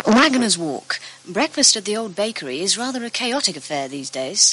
Waggoner's Walk. Breakfast at the old bakery is rather a chaotic affair these days.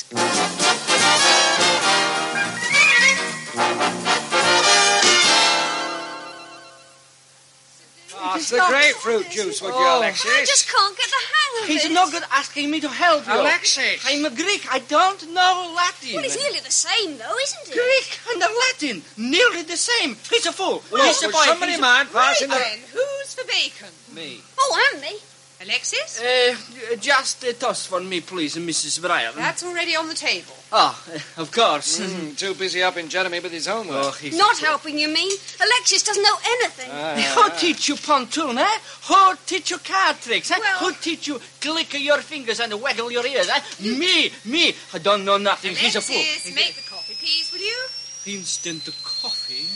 It's the grapefruit juice, would you, Alexis? I just can't get the hang of it. He's no good asking me to help you. Alexis! I'm a Greek. I don't know Latin. Well, it's nearly the same, though, isn't it? Greek and Latin, nearly the same. He's a fool. He's a boy. Somebody mind passing the... Then, who's for bacon? Me. Oh, and me. Alexis? Just a toast for me, please, Mrs. Bryan. That's already on the table. Of course. Too busy helping Jeremy with his homework. Not helping, you mean? Alexis doesn't know anything. Who teach you pontoon, eh? Who teach you card tricks, eh? Well- Who teach you click your fingers and waggle your ears, eh? Me. I don't know nothing. He's a fool. Alexis, make the coffee, please, will you? Instant coffee?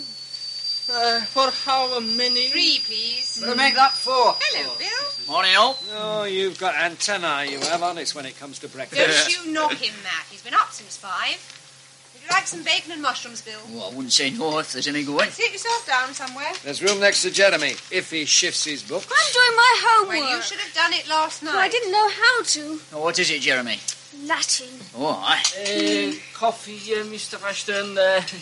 For how many? 3, please. Better make that 4. Hello, Bill. Morning, all. Oh, you've got antennae, you have, honest, when it comes to breakfast. Don't you knock him, Matt. He's been up since 5. Would you like some bacon and mushrooms, Bill? Well, I wouldn't say no if there's any going. Sit yourself down somewhere. There's room next to Jeremy, if he shifts his books. I'm doing my homework. Well, you should have done it last night. Well, I didn't know how to. Oh, what is it, Jeremy? Latin. Oh, aye. Coffee, Mr. Ashton.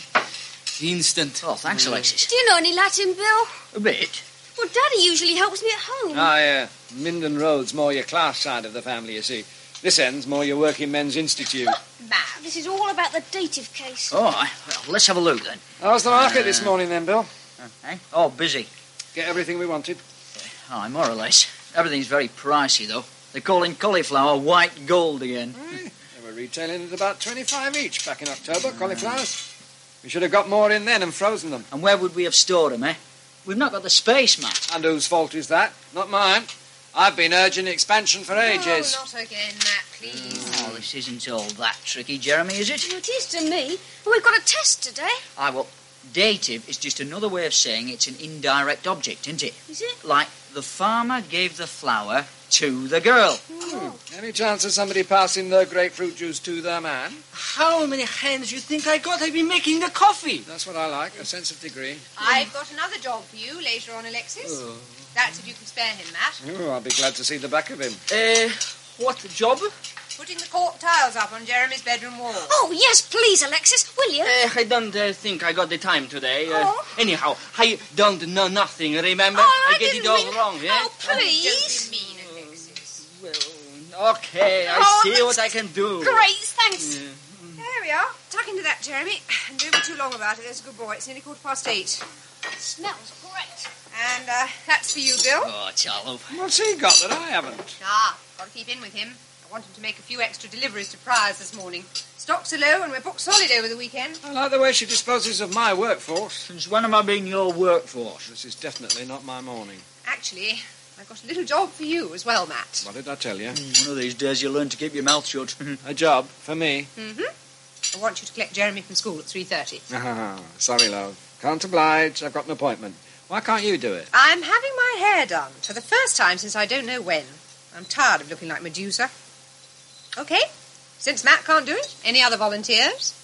Instant. Oh, thanks, Alexis. Do you know any Latin, Bill? A bit. Well, Daddy usually helps me at home. Ah, yeah. Minden Road's more your class side of the family, you see. This end's more your working men's institute. Matt. This is all about the dative case. Oh, aye. Well, let's have a look, then. How's the market this morning, then, Bill? Eh? Oh, busy. Get everything we wanted? Aye, more or less. Everything's very pricey, though. They're calling cauliflower white gold again. They were retailing at about 25 each back in October, cauliflowers. We should have got more in then and frozen them. And where would we have stored them, eh? We've not got the space, Matt. And whose fault is that? Not mine. I've been urging expansion for ages. Oh, not again, Matt, please. Oh, this isn't all that tricky, Jeremy, is it? Well, it is to me. Well, we've got a test today. Aye, well, dative is just another way of saying it's an indirect object, isn't it? Is it? Like the farmer gave the flower to the girl. Any chance of somebody passing the grapefruit juice to the man? How many hands you think I got? I've been making the coffee. That's what I like, a sense of degree. I've got another job for you later on, Alexis. That's if you can spare him, Matt. Oh, I'll be glad to see the back of him. What job? Putting the cork tiles up on Jeremy's bedroom wall. Oh, yes, please, Alexis, will you? I don't think I got the time today. Oh. Anyhow, I don't know nothing, remember? Oh, I get didn't it all mean- wrong, yeah? Oh, please. Don't be mean, Alexis. Well, okay, I Oh, see that's what I can do. Great, thanks. There we are. Tuck into that, Jeremy. And don't be too long about it. There's a good boy. It's nearly 8:15. It smells great. And that's for you, Bill. Oh, Charlotte. What's he got that I haven't? Got to keep in with him. I want him to make a few extra deliveries to Priors this morning. Stocks are low and we're booked solid over the weekend. I like the way she disposes of my workforce. Since when am I being your workforce? This is definitely not my morning. Actually, I've got a little job for you as well, Matt. What did I tell you? One of these days you'll learn to keep your mouth shut. A job for me? I want you to collect Jeremy from school at 3:30. Ah, sorry, love. Can't oblige. I've got an appointment. Why can't you do it? I'm having my hair done for the first time since I don't know when. I'm tired of looking like Medusa. Okay, since Matt can't do it, any other volunteers?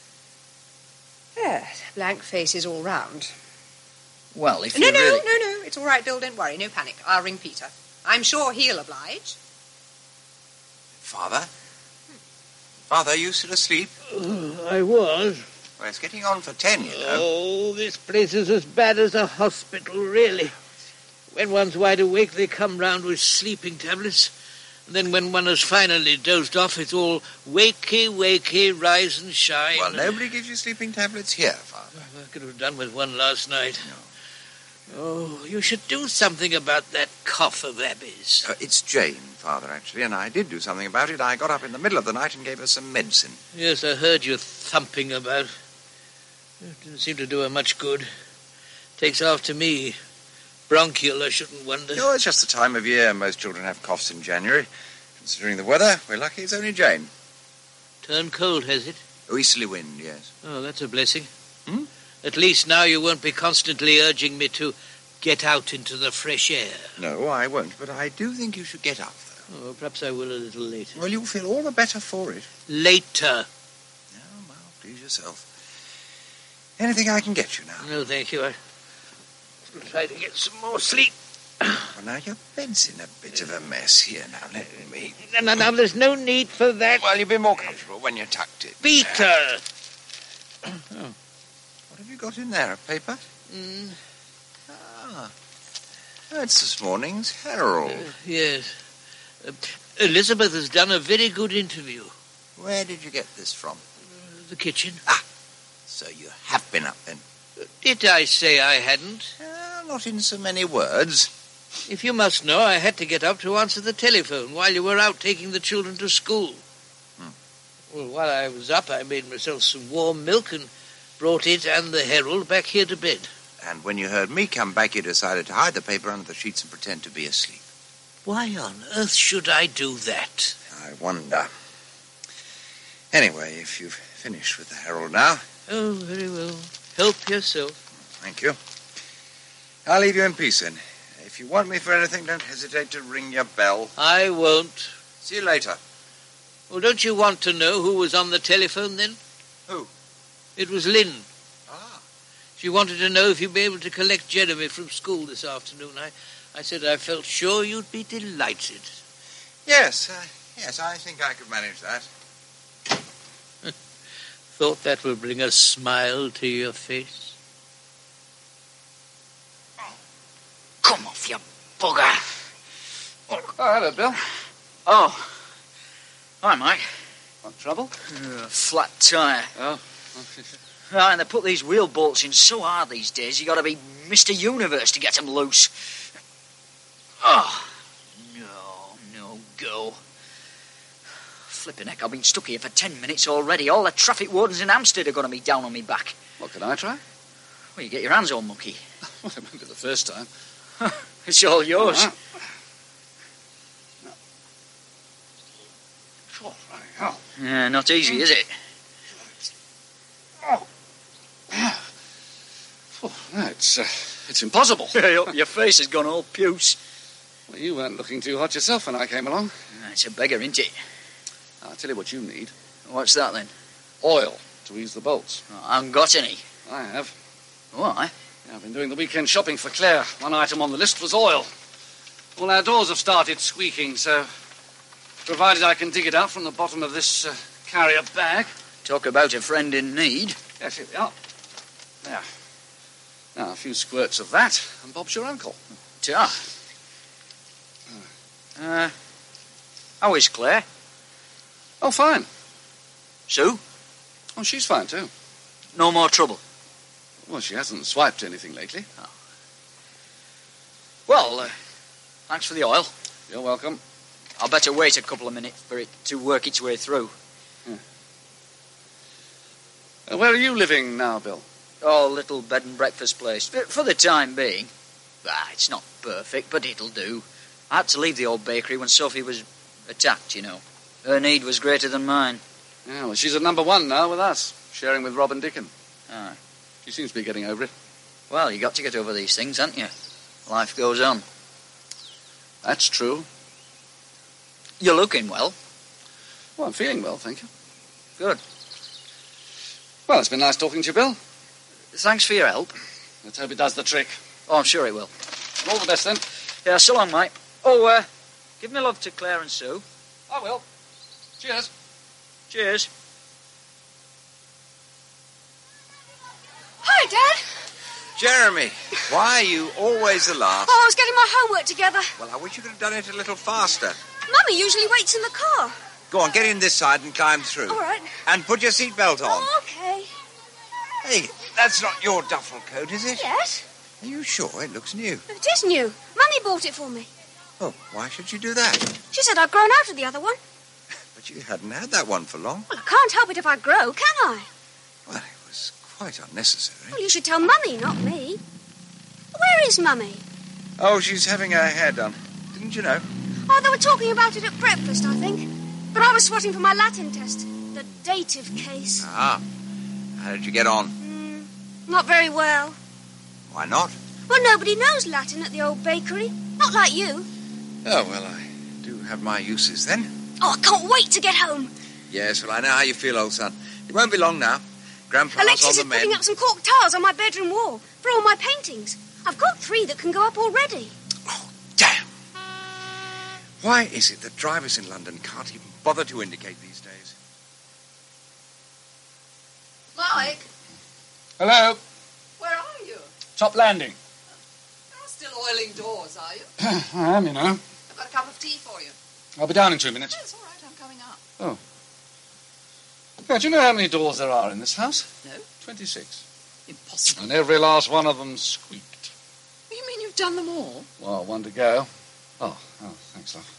Yes, blank faces all round. Well, if No, you really... no, it's all right, Bill, don't worry, no panic. I'll ring Peter. I'm sure he'll oblige. Father? Father, are you still asleep? I was. Well, it's getting on for 10, you know. Oh, this place is as bad as a hospital, really. When one's wide awake, they come round with sleeping tablets. And then when one has finally dozed off, it's all wakey, wakey, rise and shine. Well, nobody gives you sleeping tablets here, Father. I could have done with one last night. Oh, you should do something about that cough of Abby's. It's Jane, Father, actually, and I did do something about it. I got up in the middle of the night and gave her some medicine. Yes, I heard you thumping about. It didn't seem to do her much good. Takes after me. Bronchial, I shouldn't wonder. Oh, it's just the time of year. Most children have coughs in January. Considering the weather, we're lucky it's only Jane. Turned cold, has it? Oh, easterly wind, yes. Oh, that's a blessing. At least now you won't be constantly urging me to get out into the fresh air. No, I won't, but I do think you should get up, though. Oh, perhaps I will a little later. Well, you'll feel all the better for it. Later. Oh, well, please yourself. Anything I can get you now? No, thank you. I'll try to get some more sleep. Well, now, your bed's in a bit of a mess here. Now, let me... No, there's no need for that. Well, you'll be more comfortable when you tucked it. Peter! What have you got in there, a paper? That's this morning's Herald. Yes. Elizabeth has done a very good interview. Where did you get this from? The kitchen. So you have been up, then? Did I say I hadn't? Not in so many words. If you must know, I had to get up to answer the telephone while you were out taking the children to school. Well, while I was up, I made myself some warm milk and brought it and the Herald back here to bed. And when you heard me come back, you decided to hide the paper under the sheets and pretend to be asleep. Why on earth should I do that? I wonder. Anyway, if you've finished with the Herald now... Oh, very well. Help yourself. Thank you. I'll leave you in peace, then. If you want me for anything, don't hesitate to ring your bell. I won't. See you later. Well, don't you want to know who was on the telephone, then? Who? It was Lynn. Ah. She wanted to know if you'd be able to collect Jeremy from school this afternoon. I said I felt sure you'd be delighted. Yes, I think I could manage that. Thought that would bring a smile to your face. Come off, you bugger. Oh, hello, Bill. Oh. Hi, Mike. What trouble? Flat tyre. Oh. And they put these wheel bolts in so hard these days, you got to be Mr. Universe to get them loose. Oh. No go. Flipping heck, I've been stuck here for 10 minutes already. All the traffic wardens in Hampstead are going to be down on me back. What, can I try? Well, you get your hands all mucky. Well, it won't be the first time. It's all yours. Oh, right. Oh. Yeah, not easy, is it? Oh. Oh, no, it's impossible. Your face has gone all puce. Well, you weren't looking too hot yourself when I came along. It's a beggar, isn't it? I'll tell you what you need. What's that, then? Oil to ease the bolts. Oh, I haven't got any. I have. Why? Yeah, I've been doing the weekend shopping for Claire. One item on the list was oil. All our doors have started squeaking, so provided I can dig it out from the bottom of this carrier bag. Talk about a friend in need. Yes, here we are. There. Now, a few squirts of that, and Bob's your uncle. Ta. How is Claire? Oh, fine. Sue? Oh, she's fine, too. No more trouble? Well, she hasn't swiped anything lately. Oh. Well, thanks for the oil. You're welcome. I'll better wait a couple of minutes for it to work its way through. Where are you living now, Bill? Oh, little bed and breakfast place. For the time being. It's not perfect, but it'll do. I had to leave the old bakery when Sophie was attacked, you know. Her need was greater than mine. Yeah, well, she's at number 1 now with us, sharing with Rob and Dickon. Ah. She seems to be getting over it. Well, you got to get over these things, haven't you? Life goes on. That's true. You're looking well. Well, I'm feeling well, thank you. Good. Well, it's been nice talking to you, Bill. Thanks for your help. Let's hope it does the trick. Oh, I'm sure it will. All the best, then. Yeah, so long, mate. Oh, give me love to Claire and Sue. I will. Cheers. Cheers. Hi, Dad. Jeremy, why are you always the last? Oh, I was getting my homework together. Well, I wish you could have done it a little faster. Mummy usually waits in the car. Go on, get in this side and climb through. All right. And put your seatbelt on. Oh, okay. Hey, that's not your duffel coat, is it? Yes, Are you sure? It looks new. it is new. Mummy bought it for me. Oh, why should you do that? She said I'd grown out of the other one. But you hadn't had that one for long. Well, I can't help it if I grow, can I? Well, it was quite unnecessary. Well, you should tell Mummy, not me. Where is Mummy? Oh, she's having her hair done. Didn't you know? Oh, they were talking about it at breakfast, I think. But I was swatting for my Latin test. The dative case. Ah. How did you get on? Not very well. Why not? Well, nobody knows Latin at the old bakery. Not like you. Oh, well, I do have my uses then. Oh, I can't wait to get home. Yes, well, I know how you feel, old son. It won't be long now. Grandpa's Alexis on is the putting mend. up some cork tiles on my bedroom wall for all my paintings. I've got 3 that can go up already. Oh, Why is it that drivers in London can't even bother to indicate these days? Mike, Hello. where are you? Top landing. You're still oiling doors, are you? I am, you know. I've got a cup of tea for you. I'll be down in 2 minutes. It's all right, I'm coming up. Oh. Yeah, do you know how many doors there are in this house? No? 26. Impossible. And every last one of them squeaked. You mean you've done them all? Well, one to go. Oh, thanks, love.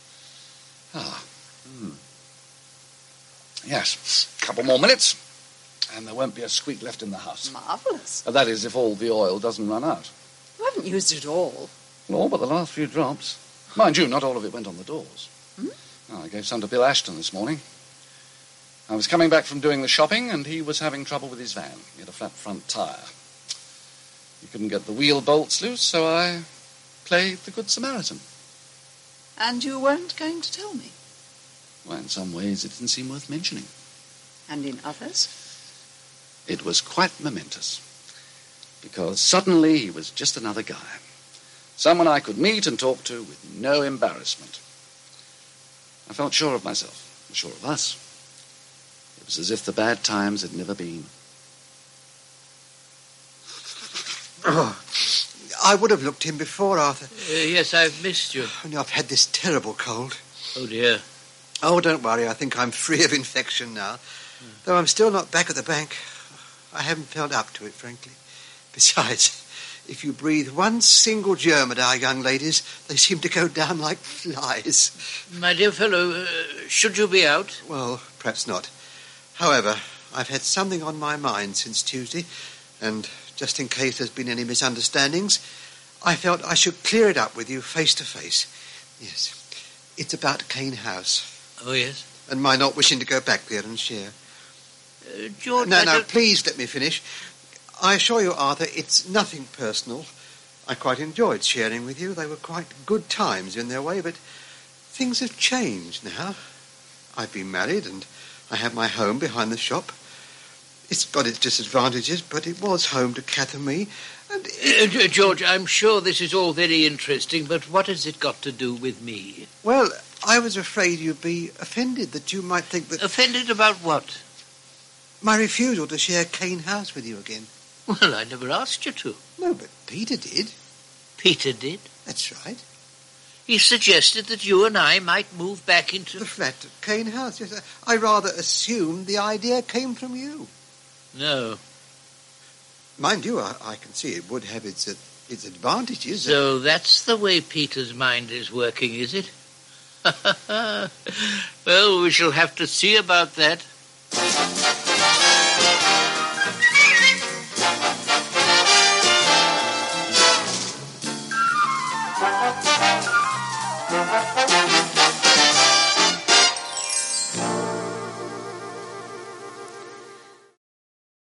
Yes, a couple more minutes, and there won't be a squeak left in the house. Marvellous. That is, if all the oil doesn't run out. You haven't used it all. No, but the last few drops. Mind you, not all of it went on the doors. Oh, I gave some to Bill Ashton this morning. I was coming back from doing the shopping, and he was having trouble with his van. He had a flat front tyre. He couldn't get the wheel bolts loose, so I played the Good Samaritan. And you weren't going to tell me? Well, in some ways, it didn't seem worth mentioning. And in others? It was quite momentous, because suddenly he was just another guy. Someone I could meet and talk to with no embarrassment. I felt sure of myself, sure of us. It was as if the bad times had never been. Oh, I would have looked in before, Arthur. Yes, I've missed you. Only I've had this terrible cold. Oh, dear. Oh, don't worry. I think I'm free of infection now. Though I'm still not back at the bank. I haven't felt up to it, frankly. Besides, if you breathe one single germ at our young ladies, they seem to go down like flies. My dear fellow, should you be out? Well, perhaps not. However, I've had something on my mind since Tuesday, and just in case there's been any misunderstandings, I felt I should clear it up with you face to face. Yes, it's about Cane House. Oh, yes? And my not wishing to go back there and share. George, No, please let me finish. I assure you, Arthur, it's nothing personal. I quite enjoyed sharing with you. They were quite good times in their way, but things have changed now. I've been married and I have my home behind the shop. It's got its disadvantages, but it was home to Kath and me. And George, I'm sure this is all very interesting, but what has it got to do with me? Well, I was afraid you'd be offended, that you might think that... Offended about what? My refusal to share Cane House with you again. Well, I never asked you to. No, but Peter did. Peter did? That's right. He suggested that you and I might move back into... The flat at Cane House, yes. I rather assumed the idea came from you. No. Mind you, I can see it would have its advantages. So that's the way Peter's mind is working, is it? Well, we shall have to see about that.